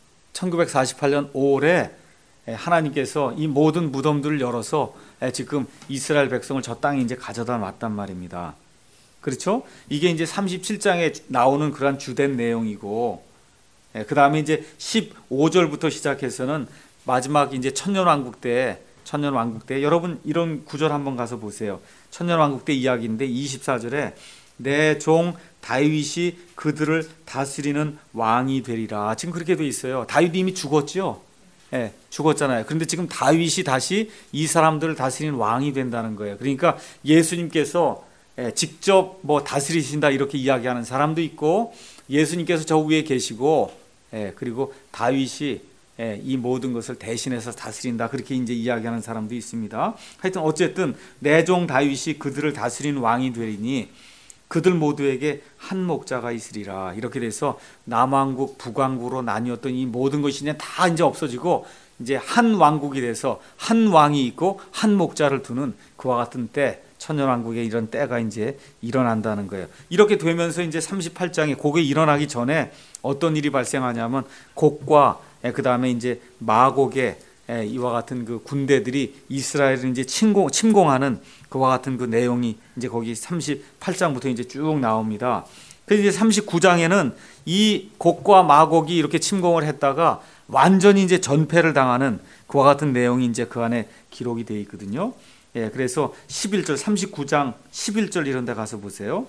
1948년 5월에 하나님께서 이 모든 무덤들을 열어서 지금 이스라엘 백성을 저 땅에 이제 가져다 놨단 말입니다. 그렇죠? 이게 이제 37장에 나오는 그런 주된 내용이고, 그 다음에 이제 15절부터 시작해서는 마지막 이제 천년왕국 때 여러분 이런 구절 한번 가서 보세요. 천년왕국 때 이야기인데 24절에 내 종 다윗이 그들을 다스리는 왕이 되리라. 지금 그렇게 돼 있어요. 다윗이 이미 죽었죠. 죽었잖아요. 그런데 지금 다윗이 다시 이 사람들을 다스리는 왕이 된다는 거예요. 그러니까 예수님께서 직접 뭐 다스리신다 이렇게 이야기하는 사람도 있고 예수님께서 저 위에 계시고 그리고 다윗이 이 모든 것을 대신해서 다스린다 그렇게 이제 이야기하는 사람도 있습니다. 하여튼 어쨌든 내 종 다윗이 그들을 다스리는 왕이 되리니 그들 모두에게 한 목자가 있으리라. 이렇게 돼서 남왕국, 북왕국으로 나뉘었던 이 모든 것이 이제 다 이제 없어지고 이제 한 왕국이 돼서 한 왕이 있고 한 목자를 두는 그와 같은 때, 천년왕국의 이런 때가 이제 일어난다는 거예요. 이렇게 되면서 이제 38장에 그게 일어나기 전에 어떤 일이 발생하냐면 곡과 그 다음에 이제 마곡의 이와 같은 그 군대들이 이스라엘을 이제 침공하는 그와 같은 그 내용이 이제 거기 38장부터 이제 쭉 나옵니다. 그래서 이제 39장에는 이 곡과 마곡이 이렇게 침공을 했다가 완전히 이제 전패를 당하는 그와 같은 내용이 이제 그 안에 기록이 되어 있거든요. 그래서 11절, 39장 11절 이런 데 가서 보세요.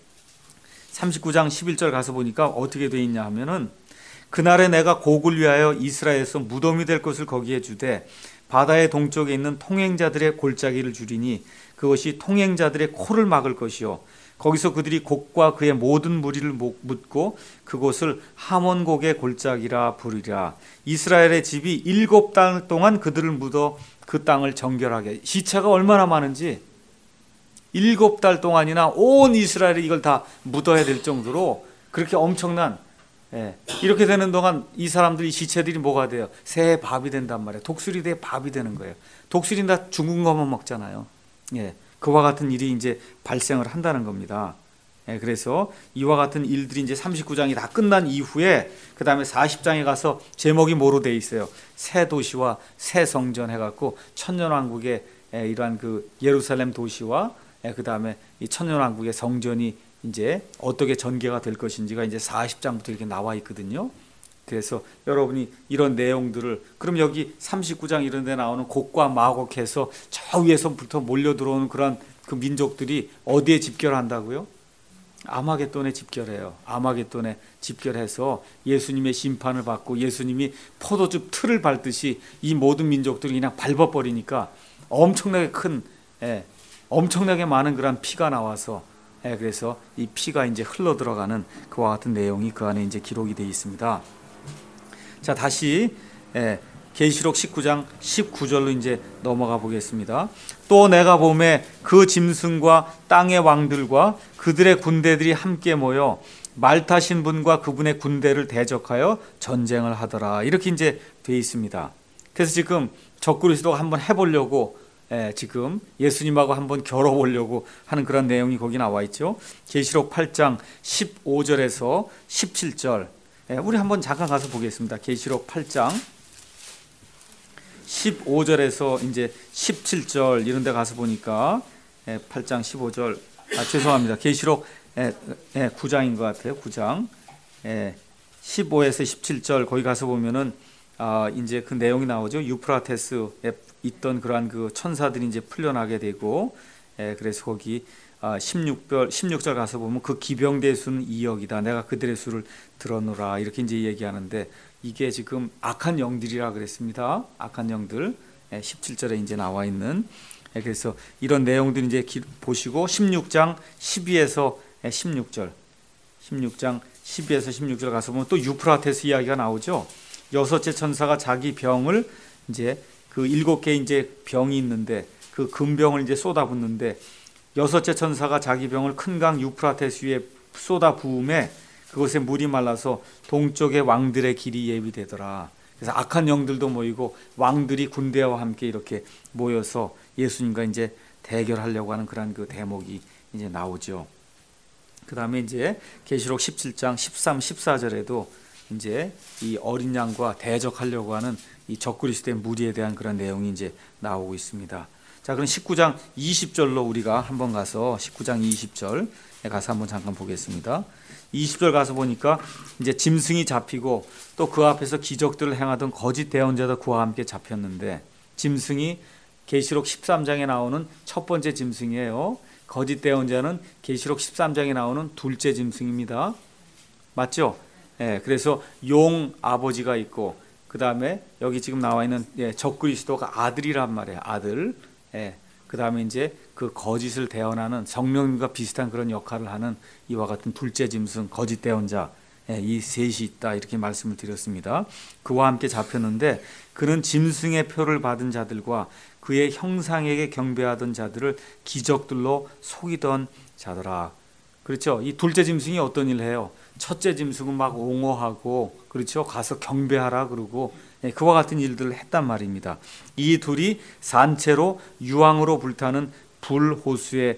39장 11절 가서 보니까 어떻게 되어 있냐 하면은 그날에 내가 곡을 위하여 이스라엘에서 무덤이 될 것을 거기에 주되 바다의 동쪽에 있는 통행자들의 골짜기를 주리니 그것이 통행자들의 코를 막을 것이요 거기서 그들이 곡과 그의 모든 무리를 묻고 그곳을 하몬곡의 골짜기라 부르리라. 이스라엘의 집이 7달 동안 그들을 묻어 그 땅을 정결하게. 시차가 얼마나 많은지 7달 동안이나 온 이스라엘이 이걸 다 묻어야 될 정도로 그렇게 엄청난, 이렇게 되는 동안 이 사람들이 시체들이 뭐가 돼요? 새의 밥이 된단 말이에요. 독수리들의 밥이 되는 거예요. 독수리는 다 죽은 것만 먹잖아요. 그와 같은 일이 이제 발생을 한다는 겁니다. 그래서 이와 같은 일들이 이제 39장이 다 끝난 이후에 그 다음에 40장에 가서 제목이 뭐로 돼 있어요? 새 도시와 새 성전 해갖고 천년왕국의 이러한 그 예루살렘 도시와 그 다음에 이 천년왕국의 성전이 이제 어떻게 전개가 될 것인지가 이제 40장부터 이렇게 나와 있거든요. 그래서 여러분이 이런 내용들을, 그럼 여기 39장 이런 데 나오는 곡과 마곡해서 저 위에서부터 몰려 들어오는 그런 그 민족들이 어디에 집결한다고요? 아마겟돈에 집결해요. 아마겟돈에 집결해서 예수님의 심판을 받고 예수님이 포도즙 틀을 밟듯이 이 모든 민족들이 그냥 밟아버리니까 엄청나게 큰, 엄청나게 많은 그런 피가 나와서, 그래서 이 피가 이제 흘러 들어가는 그와 같은 내용이 그 안에 이제 기록이 되어 있습니다. 자, 다시 계시록 19장 19절로 이제 넘어가 보겠습니다. 또 내가 보매 그 짐승과 땅의 왕들과 그들의 군대들이 함께 모여 말 타신 분과 그분의 군대를 대적하여 전쟁을 하더라. 이렇게 이제 돼 있습니다. 그래서 지금 적그리스도가 한번 해보려고 지금 예수님하고 한번 겨뤄보려고 하는 그런 내용이 거기 나와 있죠. 계시록 8장 15절에서 17절. 우리 한번 잠깐 가서 보겠습니다. 계시록 8장 15절에서 이제 17절 이런 데 가서 보니까 8장 15절 죄송합니다. 계시록 9장인 것 같아요. 9장 15에서 17절 거기 가서 보면은 이제 그 내용이 나오죠. 유프라테스에 있던 그러한 그 천사들이 이제 풀려나게 되고 그래서 거기 16절 가서 보면 그 기병대의 수는 2억이다. 내가 그들의 수를 들어노라. 이렇게 이제 얘기하는데 이게 지금 악한 영들이라 그랬습니다. 악한 영들 17절에 이제 나와 있는 그래서 이런 내용들 이제 보시고 16장 12에서 16절 16장 12에서 16절 가서 보면 또 유프라테스 이야기가 나오죠. 여섯째 천사가 자기 병을 이제 그 7개 이제 병이 있는데 그 금병을 이제 쏟아붓는데 여섯째 천사가 자기 병을 큰 강 유프라테스 위에 쏟아 부음에 그곳에 물이 말라서 동쪽의 왕들의 길이 예비되더라. 그래서 악한 영들도 모이고 왕들이 군대와 함께 이렇게 모여서 예수님과 이제 대결하려고 하는 그런 그 대목이 이제 나오죠. 그 다음에 이제 계시록 17장 13, 14절에도 이제 이 어린 양과 대적하려고 하는 이 적그리스도의 무리에 대한 그런 내용이 이제 나오고 있습니다. 자, 그럼 19장 20절로 우리가 한번 가서 19장 20절에 가서 한번 잠깐 보겠습니다. 20절 가서 보니까 이제 짐승이 잡히고 또 그 앞에서 기적들을 행하던 거짓 대언자도 그와 함께 잡혔는데 짐승이 계시록 13장에 나오는 첫 번째 짐승이에요. 거짓 대언자는 계시록 13장에 나오는 둘째 짐승입니다. 맞죠? 그래서 용 아버지가 있고 그 다음에 여기 지금 나와 있는 적그리스도가 아들이란 말이에요. 아들. 그 다음에 이제 그 거짓을 대언하는 성령님과 비슷한 그런 역할을 하는 이와 같은 둘째 짐승, 거짓 대언자, 이 셋이 있다 이렇게 말씀을 드렸습니다. 그와 함께 잡혔는데 그는 짐승의 표를 받은 자들과 그의 형상에게 경배하던 자들을 기적들로 속이던 자더라. 그렇죠? 이 둘째 짐승이 어떤 일을 해요? 첫째 짐승은 막 옹호하고 그렇죠? 가서 경배하라 그러고 그와 같은 일들을 했단 말입니다. 이 둘이 산채로 유황으로 불타는 불호수에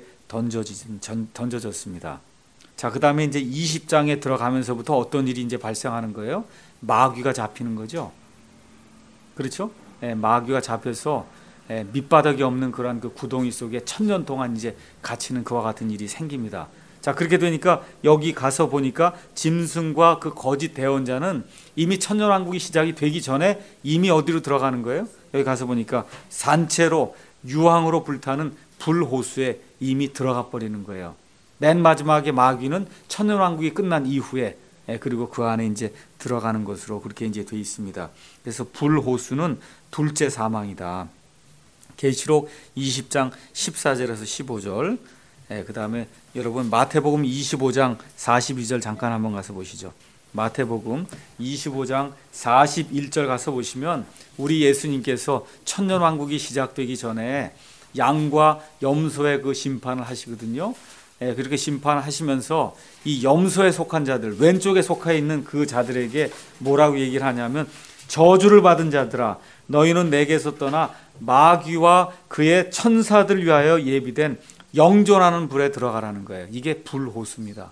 던져졌습니다. 자, 그 다음에 이제 20장에 들어가면서부터 어떤 일이 이제 발생하는 거예요? 마귀가 잡히는 거죠. 그렇죠? 마귀가 잡혀서 밑바닥이 없는 그러한 그 구덩이 속에 1000년 동안 이제 갇히는 그와 같은 일이 생깁니다. 자, 그렇게 되니까 여기 가서 보니까 짐승과 그 거짓 대언자는 이미 천년왕국이 시작이 되기 전에 이미 어디로 들어가는 거예요? 여기 가서 보니까 산채로 유황으로 불타는 불호수에 이미 들어가 버리는 거예요. 맨 마지막에 마귀는 천년왕국이 끝난 이후에 그리고 그 안에 이제 들어가는 것으로 그렇게 이제 돼 있습니다. 그래서 불호수는 둘째 사망이다. 계시록 20장 14절에서 15절. 그 다음에 여러분 마태복음 25장 42절 잠깐 한번 가서 보시죠. 마태복음 25장 41절 가서 보시면 우리 예수님께서 천년왕국이 시작되기 전에 양과 염소의 그 심판을 하시거든요. 그렇게 심판하시면서 이 염소에 속한 자들, 왼쪽에 속해 있는 그 자들에게 뭐라고 얘기를 하냐면 저주를 받은 자들아 너희는 내게서 떠나 마귀와 그의 천사들 위하여 예비된 영존하는 불에 들어가라는 거예요. 이게 불호수입니다.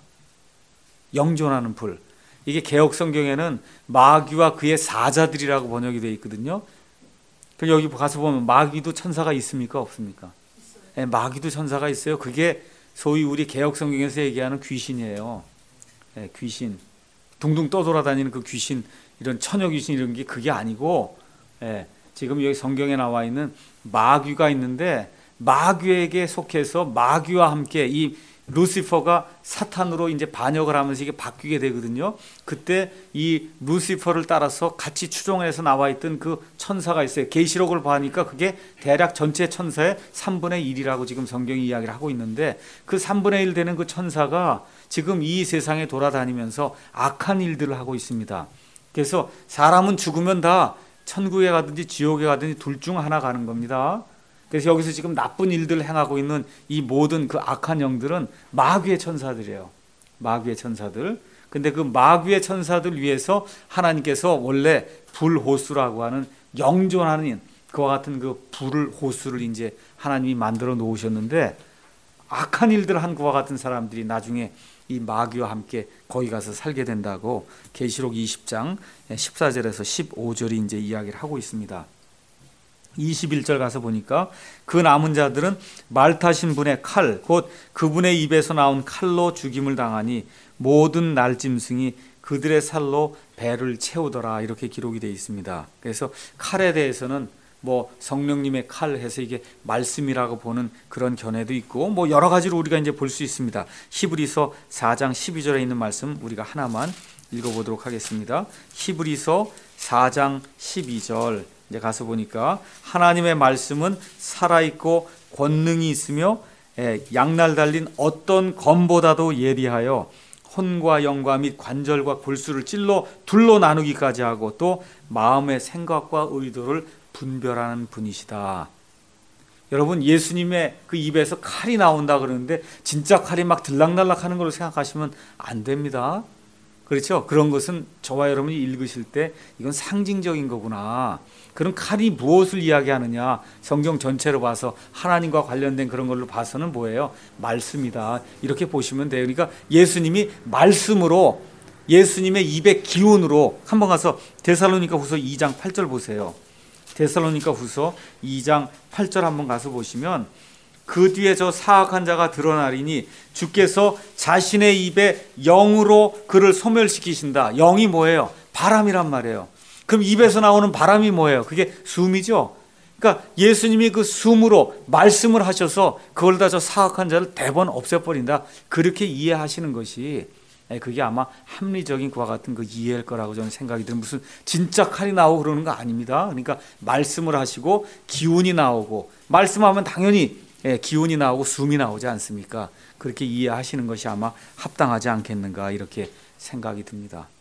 영존하는 불. 이게 개역 성경에는 마귀와 그의 사자들이라고 번역이 되어 있거든요. 여기 가서 보면 마귀도 천사가 있습니까? 없습니까? 마귀도 천사가 있어요. 그게 소위 우리 개역 성경에서 얘기하는 귀신이에요. 귀신. 둥둥 떠돌아다니는 그 귀신, 이런 처녀 귀신 이런 게 그게 아니고 지금 여기 성경에 나와 있는 마귀가 있는데 마귀에게 속해서 마귀와 함께 이 루시퍼가 사탄으로 이제 반역을 하면서 이게 바뀌게 되거든요. 그때 이 루시퍼를 따라서 같이 추종해서 나와 있던 그 천사가 있어요. 계시록을 보니까 그게 대략 전체 천사의 3분의 1이라고 지금 성경이 이야기를 하고 있는데, 그 3분의 1 되는 그 천사가 지금 이 세상에 돌아다니면서 악한 일들을 하고 있습니다. 그래서 사람은 죽으면 다 천국에 가든지 지옥에 가든지 둘 중 하나 가는 겁니다. 그래서 여기서 지금 나쁜 일들을 행하고 있는 이 모든 그 악한 영들은 마귀의 천사들이에요. 마귀의 천사들. 근데 그 마귀의 천사들 위해서 하나님께서 원래 불호수라고 하는 영존하는 그와 같은 그 불을 호수를 이제 하나님이 만들어 놓으셨는데, 악한 일들 한 그와 같은 사람들이 나중에 이 마귀와 함께 거기 가서 살게 된다고 계시록 20장 14절에서 15절이 이제 이야기를 하고 있습니다. 21절 가서 보니까 그 남은 자들은 말 타신 분의 칼, 곧 그분의 입에서 나온 칼로 죽임을 당하니 모든 날짐승이 그들의 살로 배를 채우더라, 이렇게 기록이 되어 있습니다. 그래서 칼에 대해서는 뭐 성령님의 칼 해서 이게 말씀이라고 보는 그런 견해도 있고, 뭐 여러 가지로 우리가 이제 볼 수 있습니다. 히브리서 4장 12절에 있는 말씀 우리가 하나만 읽어보도록 하겠습니다. 히브리서 4장 12절 이제 가서 보니까 하나님의 말씀은 살아있고 권능이 있으며 양날 달린 어떤 검보다도 예리하여 혼과 영과 및 관절과 골수를 찔러 둘로 나누기까지 하고 또 마음의 생각과 의도를 분별하는 분이시다. 여러분, 예수님의 그 입에서 칼이 나온다 그러는데 진짜 칼이 막 들락날락 하는 걸로 생각하시면 안 됩니다. 그렇죠? 그런 것은 저와 여러분이 읽으실 때 이건 상징적인 거구나. 그럼 칼이 무엇을 이야기하느냐? 성경 전체로 봐서 하나님과 관련된 그런 걸로 봐서는 뭐예요? 말씀이다. 이렇게 보시면 돼요. 그러니까 예수님이 말씀으로, 예수님의 입의 기운으로, 한번 가서 데살로니가 후서 2장 8절 보세요. 데살로니가 후서 2장 8절 한번 가서 보시면, 그 뒤에 저 사악한 자가 드러나리니 주께서 자신의 입에 영으로 그를 소멸시키신다. 영이 뭐예요? 바람이란 말이에요. 그럼 입에서 나오는 바람이 뭐예요? 그게 숨이죠. 그러니까 예수님이 그 숨으로 말씀을 하셔서 그걸 다 저 사악한 자를 대번 없애버린다. 그렇게 이해하시는 것이, 그게 아마 합리적인 그와 같은 그 이해일 거라고 저는 생각이 들어요. 무슨 진짜 칼이 나오고 그러는 거 아닙니다. 그러니까 말씀을 하시고 기운이 나오고, 말씀하면 당연히 기운이 나오고 숨이 나오지 않습니까? 그렇게 이해하시는 것이 아마 합당하지 않겠는가, 이렇게 생각이 듭니다.